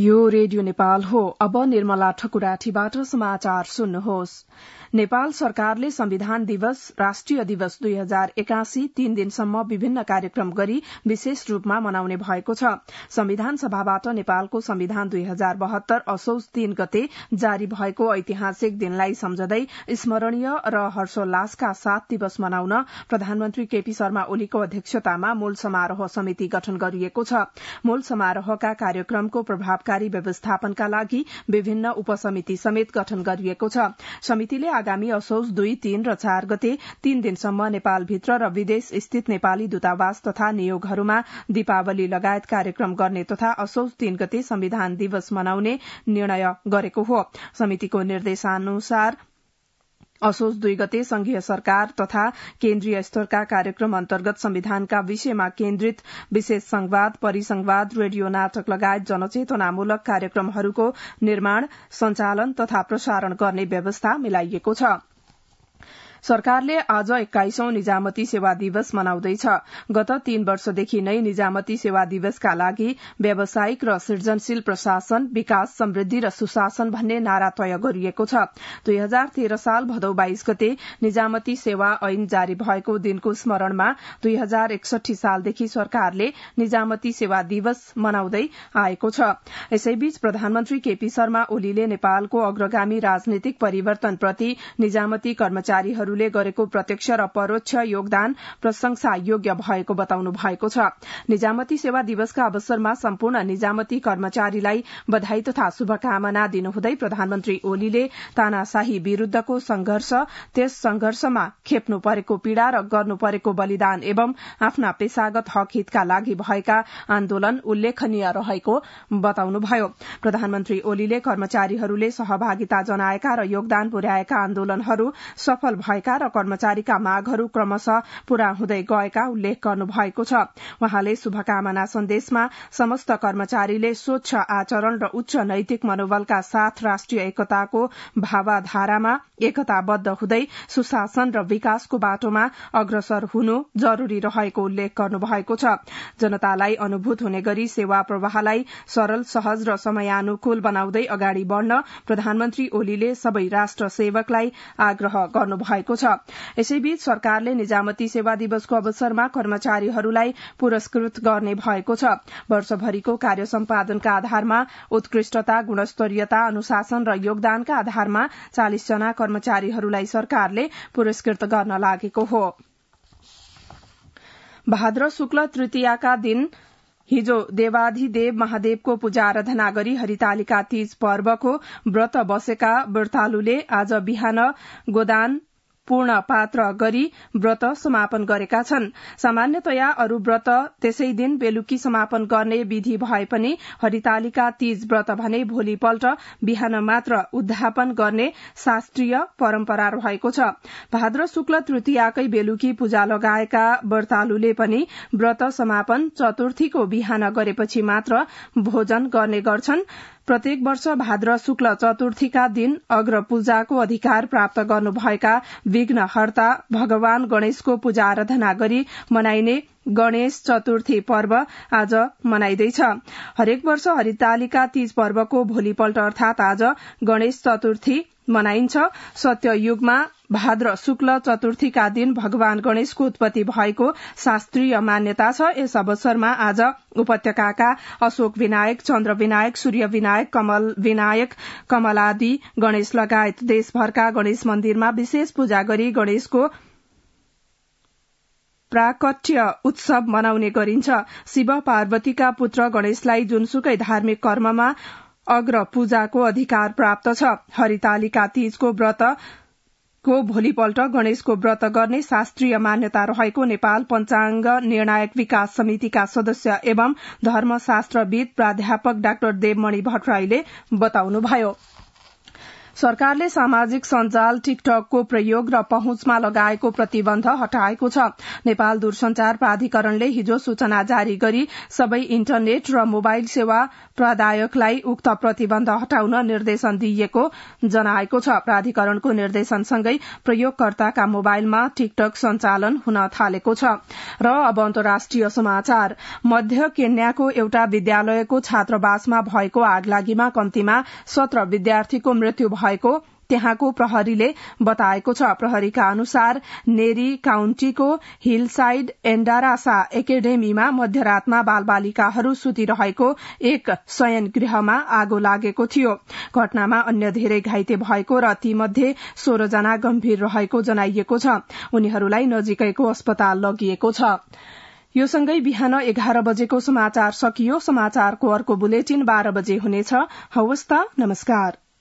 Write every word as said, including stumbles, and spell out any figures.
यो रेडियो नेपाल हो। अब निर्मला ठकुराठीबाट समाचार सुन्नुहोस्। नेपाल सरकारले संविधान दिवस राष्ट्रिय दिवस दुई हजार एकासी तीन दिनसम्म विभिन्न कार्यक्रम गरी विशेष रूपमा मनाउने भएको छ। संविधान सभाबाट नेपालको संविधान दुई हजार बहत्तर असौज तीन गते जारी भएको ऐतिहासिक दिनलाई सम्झदै स्मरणीय र हर्षोल्लासका साथ दिवस मनाउन प्रधानमन्त्री केपी शर्मा ओलीको अध्यक्षतामा मूल समारोह समिति गठन गरिएको छ। मूल समारोहका कार्यक्रमको प्रभावकारी व्यवस्थापनका लागि विभिन्न उपसमिति समेत गठन गरिएको छ। समितिले आगामी असौज दुई तीन र चार गते तीन दिनसम्म नेपालभित्र र विदेश स्थित नेपाली दूतावास तथा नियोगहरूमा दीपावली लगायत कार्यक्रम गर्ने तथा असौज तीन गते संविधान दिवस मनाउने निर्णय गरेको हो। समितिको निर्देशानुसार असोज दुई गते संघीय सरकार तथा केन्द्रीय स्तरका कार्यक्रम अन्तर्गत संविधानका विषयमा केन्द्रित विशेष संवाद, परिसंवाद, रेडियो नाटक लगायत जनचेतनामूलक कार्यक्रमहरूको निर्माण, सञ्चालन तथा प्रसारण गर्ने व्यवस्था मिलाइएको छ। सरकारले आज एक्काइसौं निजामती सेवा दिवस मनाउँदैछ। गत तीन वर्षदेखि नै निजामती सेवा दिवसका लागि व्यावसायिक र सृजनशील प्रशासन, विकास, समृद्धि र सुशासन भन्ने नारा तय गरिएको छ। दुई हजार तेह्र साल भदौ बाइस गते निजामती सेवा ऐन जारी भएको दिनको स्मरणमा दुई हजार एकसठी सालदेखि सरकारले निजामती सेवा दिवस मनाउँदै आएको छ। यसैबीच प्रधानमन्त्री केपी शर्मा ओलीले नेपालको अग्रगामी राजनीतिक परिवर्तनप्रति निजामती कर्मचारीहरू ले गरेको प्रत्यक्ष र परोक्ष योगदान प्रशंसा योग्य भएको बताउनु भएको छ। निजामती सेवा दिवसका अवसरमा सम्पूर्ण निजामती कर्मचारीलाई बधाई तथा शुभकामना दिनुहुँदै प्रधानमन्त्री ओलीले तानाशाही विरूद्धको संघर्ष, त्यस संघर्षमा खेप्नु परेको पीड़ा र गर्नु परेको बलिदान एवं आफ्ना पेशागत हक हितका लागि भएका आन्दोलन उल्लेखनीय रहेको बताउनुभयो। प्रधानमन्त्री ओलीले कर्मचारीहरूले सहभागिता जनाएका र योगदान पुर्याएका आन्दोलनहरू सफल भए र कर्मचारीका मागहरू क्रमशः पूरा हुँदै गएका उल्लेख गर्नु भएको छ। उहाँले शुभकामना सन्देशमा समस्त कर्मचारीले स्वच्छ आचरण र उच्च नैतिक मनोबलका साथ राष्ट्रिय एकताको भावधारामा एकताबद्ध हुँदै सुशासन र विकासको बाटोमा अग्रसर हुनु जरूरी रहेको उल्लेख गर्नु भएको छ। जनतालाई अनुभूत हुने गरी सेवा प्रवाहलाई सरल, सहज र समयानुकूल बनाउँदै अगाडि बढ़न प्रधानमन्त्री ओलीले सबै राष्ट्र सेवकलाई आग्रह गर्नुभएको छ। यसैबीच सरकारले निजामती सेवा दिवसको अवसरमा कर्मचारीहरूलाई पुरस्कृत गर्ने भएको छ। वर्षभरिको कार्य सम्पादनका आधारमा उत्कृष्टता, गुणस्तरीयता, अनुशासन र योगदानका आधारमा चालिस जना कर्मचारीहरूलाई सरकारले पुरस्कृत गर्न लागेको हो। भाद्र शुक्ल तृतीयाका दिन हिजो देवाधिदेव महादेवको पूजा आराधना गरी हरितालिका तीज पर्वको व्रत बसेका व्रतालुले आज बिहान गोदान पूर्ण पात्र गरी व्रत समापन गरेका छन्। सामान्यतया अरू व्रत त्यसै दिन बेलुकी समापन गर्ने विधि भए पनि हरितालिका तीज व्रत भने भोलिपल्ट बिहान मात्र उद्यापन गर्ने शास्त्रीय परम्परा रहेको छ। भाद्र शुक्ल तृतीयाकै बेलुकी पूजा लगाएका व्रतालुले पनि व्रत समापन चतुर्थीको बिहान गरेपछि मात्र भोजन गर्ने गर्छन्। प्रत्येक वर्ष भाद्र शुक्ल चतुर्थीका दिन अग्र पूजाको अधिकार प्राप्त गर्नुभएका विघ्नहर्ता भगवान गणेशको पूजा आराधना गरी मनाइने गणेश चतुर्थी पर्व आज मनाइँदैछ। हरेक वर्ष हरितालिका तीज पर्वको भोलिपल्ट अर्थात आज गणेश चतुर्थी मनाइन्छ। सत्ययुगमा भाद्र शुक्ल चतुर्थीका दिन भगवान गणेशको उत्पत्ति भएको शास्त्रीय मान्यता छ। यस अवसरमा आज उपत्यकाका अशोक विनायक, चन्द्र विनायक, सूर्य विनायक, कमल विनायक, कमलादि गणेश लगायत देशभरका गणेश मन्दिरमा विशेष पूजा गरी गणेशको प्राकट्य उत्सव मनाउने गरिन्छ। शिव पार्वतीका पुत्र गणेशलाई जुनसुकै धार्मिक कर्ममा अग्र पूजाको अधिकार प्राप्त छ। हरितालिका तीजको व्रत को भोलिपल्ट गणेशको व्रत गर्ने शास्त्रीय मान्यता रहेको नेपाल पञ्चाङ्ग निर्णायक विकास समितिका सदस्य एवं धर्मशास्त्रविद प्राध्यापक डाक्टर देवमणि भट्टराईले बताउनुभयो। सरकारले सामाजिक सञ्जाल टिकटकको प्रयोग र पहुँचमा लगाएको प्रतिबन्ध हटाएको छ। नेपाल दूरसञ्चार प्राधिकरणले हिजो सूचना जारी गरी सबै इन्टरनेट र मोबाइल सेवा प्रदायकलाई उक्त प्रतिबन्ध हटाउन निर्देशन दिइएको जनाएको छ। प्राधिकरणको निर्देशनसँगै प्रयोगकर्ताका मोबाइलमा टिकटक सञ्चालन हुन थालेको छ। र अब अन्तर्राष्ट्रिय समाचार। मध्य केन्याको एउटा विद्यालयको छात्रावासमा भएको आगलागीमा कम्तीमा सत्र विद्यार्थीको मृत्यु भएको त्यहाँको प्रहरीले बताएको छ। प्रहरीका अनुसार नेरी काउन्टीको हिलसाइड एन्डारासा एकाडेमीमा मध्यरातमा बालबालिकाहरू सुतिरहेको एक शयन गृहमा आगो लागेको थियो। घटनामा अन्य धेरै घाइते भएको र तीमध्ये सोह्र जना गम्भीर रहेको जनाइएको छ। उनीहरूलाई नजिकैको अस्पताल लगिएको छ। यो सँगै बिहान एघार बजेको समाचार सकियो। समाचारको अर्को बुलेटिन बाह्र बजे हुनेछ। हवस् त, नमस्कार।